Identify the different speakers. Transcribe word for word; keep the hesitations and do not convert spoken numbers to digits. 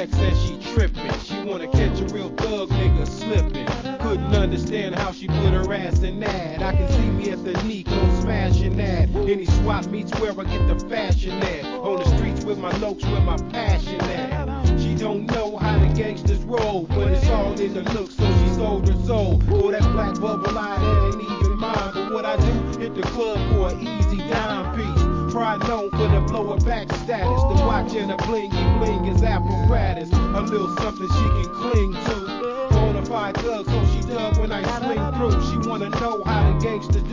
Speaker 1: sex and she trippin'. She wanna catch a real thug nigga slippin'. Couldn't understand how she put her ass in that. I can see me at the Nico smashing that. Any swap meets where I get the fashion at. On the streets with my lokes, where my passion at. She don't know how the gangsters roll, but it's all in the look, so she sold her soul. For that black bubble eye, that ain't even mine. But what I do, hit the club for an easy dime piece. Pride known for the blower back status. The watch and the blingy bling is apparatus. A little something she can cling to. Bonafide thug, so she dug when I swing through. She wanna know how the gangsters do.